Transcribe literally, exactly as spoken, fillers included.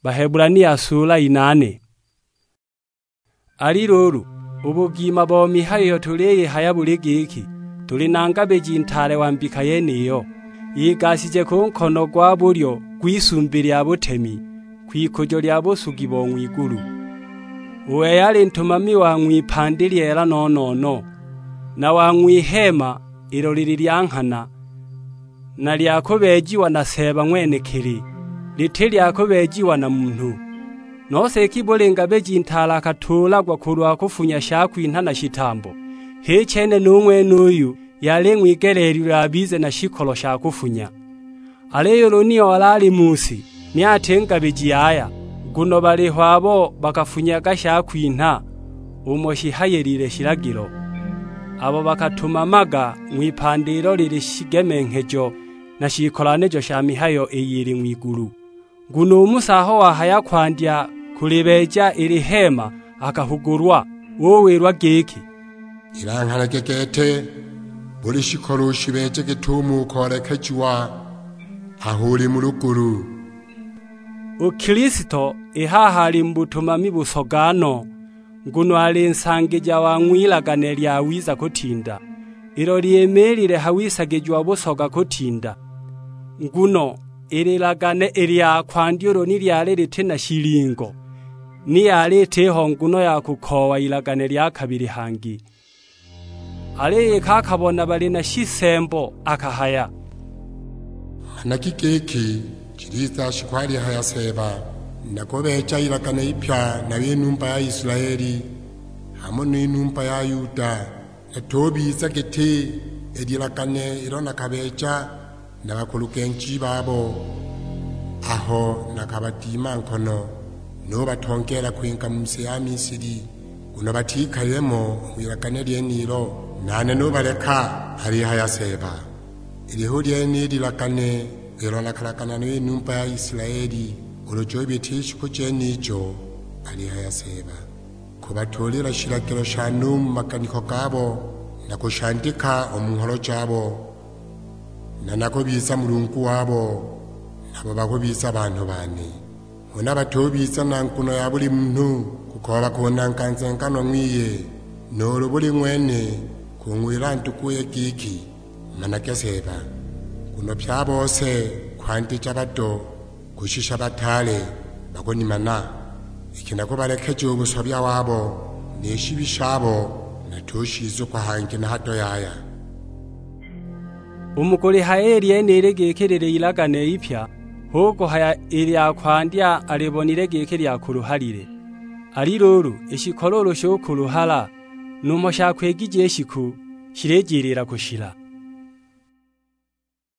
Bahebulania sura inane. Ali lolu ubugima bo mihayo tuleye hayabule giki tuli nangabeji intale wambika yeniyo yigasije ku nkono gwa buryo gwisumbira abutemi kwikojo lya bosugi bo mwiguru. Uwe yali ntumami wa mwipandili era nonono na wa mwihema ilo lili lyankana na lyakobejiwa na seba mwenekeli litili yakobejiwa na muntu nose kibolenga beji intala katula kwa kulwa kufunya shakwinta na shitambo hechene numwe nuyu yale mwigereri labize na shikolo shakufunya aleyo loniyo walali musi ni atenga beji aya guno bali hwabo bakafunya gashakwinta umoshi hayerire shiragiro abo bakatuma maga mwipandiro lili shigemenkejo na shikolanejo sha mihayo eyiri mwiguru. Guno umusaho wahaya kwandya kulibeja iri hema akahugurwa wowerwa geki irankana gegete buri shikoro shibeje gitumu korekejiwa ahuri mu ruguru. Ukristo ihahari mbutumami busogano nguno ali nsangija wa mwilagane lya wiza kutinda ilo liemelire hawisagejwa busoga kutinda nguno ililagane ilya kwandyuro nilyale litena shilingo niyale teho nguno ya kukowa ilagane lya kabiri hangi ale kakabona bali na shisembo akahaya nakikeki kiriza shikwari haya seba nakobecha ilagane ipya na binumba ya Israeli hamwe n'inumba ya Yuda natobiza gete edilagane irona kabecha n'abakulukenji babo aho nakabadima nkono no batongera kwinga munsi ya Misiri kuno batikayemo mwiragane lyeniro nane no bareka hari haya seba iriho lyeni dilagane irona kalakana n'inumba ya Israeli urujobe tishi kujenijo ali haya seba kubatolera shiragiro shanu makaniko gabo nakushandika omunkoro jabo na nako biza mulungu wabo nabo bakubisa abantu bane ona batobiza nankuno ya buli muntu kukoba kona nkanzenkano mwiye noro buli mwene kungwira ntukuye giki manake seba kuno byabose kwandija bato kushisha batale bakoni mana ikinako barekeje ubusobya wabo neshibishabo natoshizo kwa hange na hato yaya. Umukuri haeri yenere gekerere ilagane ipya hoko haya ili akwandya alibonire gekeri akuruharire ari lolu eshikololo sho kuruhala numo shakwegije eshiku shirejirira kushira